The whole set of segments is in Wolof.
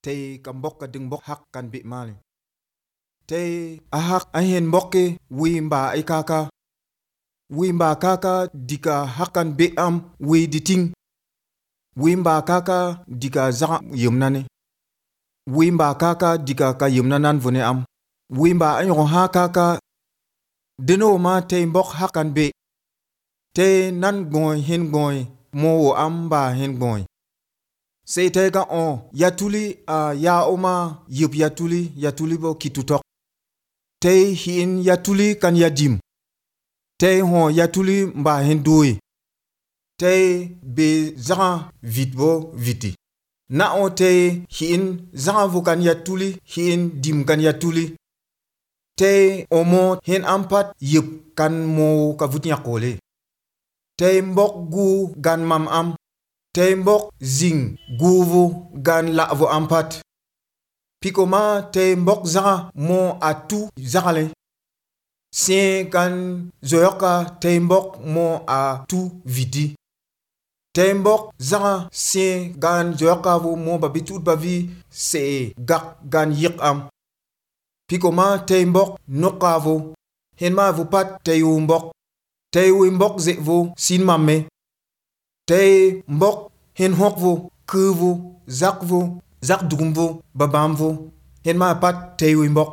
Tei kan bok ka ding bok hak kan bi mali. Tei a hak a hen bokke wi mba ai kaka. Wi mba kaka dika hakan bi am wi diting. Wi mba kaka dika zaka yumnane. Wi mba kaka dika ka yumnanan vune am. Wi mba an ha kaka deno ma tei bok hakan bi. Tei nan goy hen goy mo wo am ba hen goy. Sei tega on yatuli a ya oma yup yatuli bo kitutok. Tei hin yatuli kan yadim. Tei hon yatuli mba hen doi. Tei be zaka vit bo viti. Na on tei hin zaka vo kan yatuli hin dim kan yatuli. Tei omo hen ampat yup kan mo ka vuti yakole. Tei mbok gu gan mam am. Tei mbok zing guvu gan la'vo ampat. Pikoma tei mbok zaka mo atu zakale. Sien gan zoyoka tei mbok mo atu vidi. Tei mbok zaka sien gan zoyoka vo mo babitut bavi se gak gan yik am. Pikoma tei mbok noka vo. Hen ma vo pat tei u mbok. Tei u mbok ze vo sin mamme. Tei mbok hen hok vo, ke vo, zak dugum vo, babam vo. Hen ma pat tei u mbok.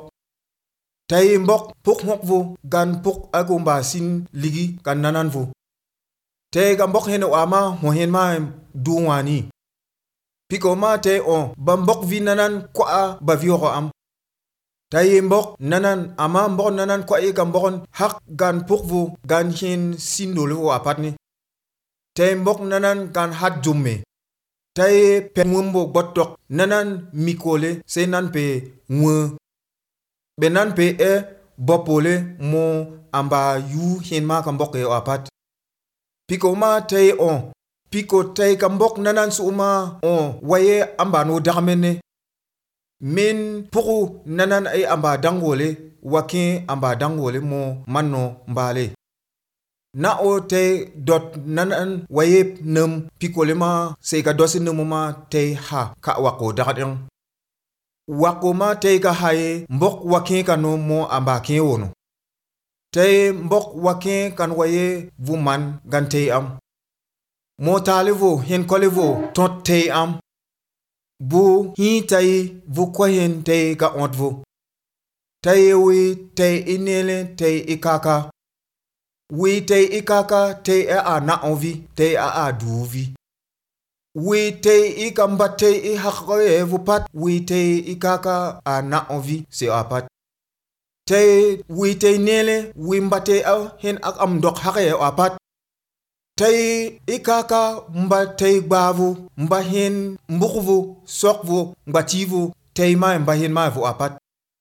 Tei mbok pok hok vo, gan pok agomba sin ligi kan nanan vo. Tei gan mbok hen o ama ho hen ma du wani. Piko ma tei on, ba mbok vi nanan kwa ba vi hoko am. Tei mbok nanan ama mbok nanan kwa gan mbokon hak gan pok vo, gan hen sin dole vo apat ni. Tei mbok nanan gan hat jumme. Tei pe mwembo botok nanan mikole se nan pe mwe. Be nan pe bopole mo amba yu hen ma kan mbok o apat. Piko ma tei on. Piko tei kan mbok nanan su ma on waye amba no dagamene. Min poko nanan ay amba dangole wakin amba dangole mo manno mbale. Na o te dot nanan waye nem pikole ma se ka dosi nemu ma te ha ka wako dagadeng. Wako ma te ka haye mbok wakin ka no mo amba kin wono. Te mbok wakin kan waye vuman gan te am. Mo tale vo hen kole vo tot te am. Bu hi tay vu kwa hen te ka ont vo. Tay wi te inele te ikaka. Wi te ikaka te a na onvi te a duvi. Wi te ikamba te I hakwe vupat. Wi te ikaka a na onvi se apat. Te wi te nele wi mbate au hen ak am dok hakwe apat. Te ikaka mba te gbavu mba hen mbukuvu sokvu mbativu te ma mba hen ma vu apat.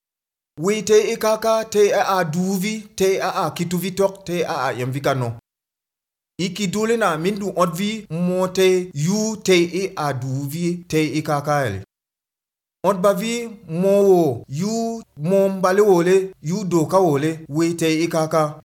Wi te ikaka te a duvi te a kituvi tok te a yamvikano. Iki dule na mindu odvi mo te yu te a duvi te ikaka ele. Odbavi mo wo yu mo mbale wole yu doka wole wi te ikaka.